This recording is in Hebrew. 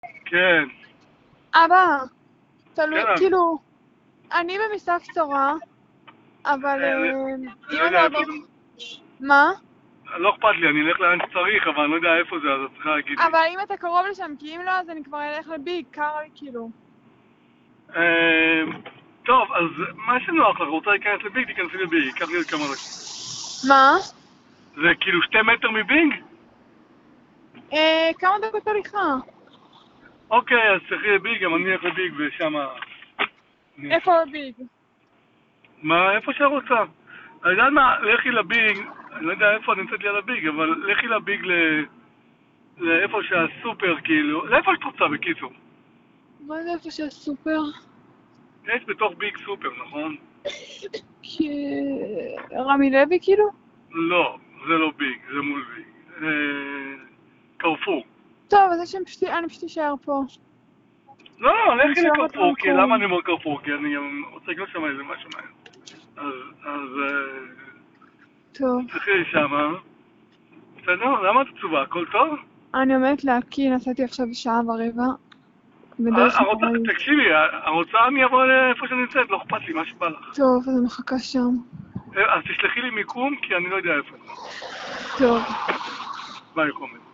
כן. אבא, תלוי, כן, כאילו, אני במסע קצרה, אבל אני אם לא אתה יודע עוד... איפה זה. מה? לא אכפת לי, אני אלך לאן שצריך, אבל אני לא יודע איפה זה, אז את צריכה להגיד לי. אבל אם אתה קרוב לשם, כי אם לא, אז אני כבר אלך לביג, קר לי כאילו. אה, טוב, אז מה שנוח לך, רוצה להיכנס לביג, תיכנסי לביג, ייקח לי עוד כמה דקות. מה? זה כאילו 2 מטר מביג? כמה דקות הליכה? אוקיי, אז תלכי לביג, גם אני אלך לביג ושם... איפה בביג? מה, איפה שאת רוצה. אני יודע מה, לכי לביג, אני לא יודע איפה אני נמצאת ליד הביג, אבל לכי לביג לאיפה שהסופר, כאילו, לאיפה שאת רוצה בקיצור. מה זה איפה שהסופר? יש בתוך ביג סופר, נכון? רמי לוי כאילו? לא, זה לא ביג, זה מול ביג. קרפור. טוב, אז אני פשוט אשאר פה. לא, לא, אני לכי אשאר לקרפור, כי למה במקום. אני אומר קרפור? כי אני גם רוצה לקנות שם איזה משהו מהר. אז טוב. תלכי לשם, בסדר? למה את עצובה? הכל טוב? אני עומדת להקיא, נסעתי עכשיו 1.25 שעה בדרך נוראית. תקשיבי, הרוצאה אני אבוא לאיפה שאני נמצאת, לא אכפת לי, מה שבא לך. טוב, אז אני מחכה שם. אז תשלחי לי מיקום, כי אני לא יודע איפה. טוב. ביי, חומר.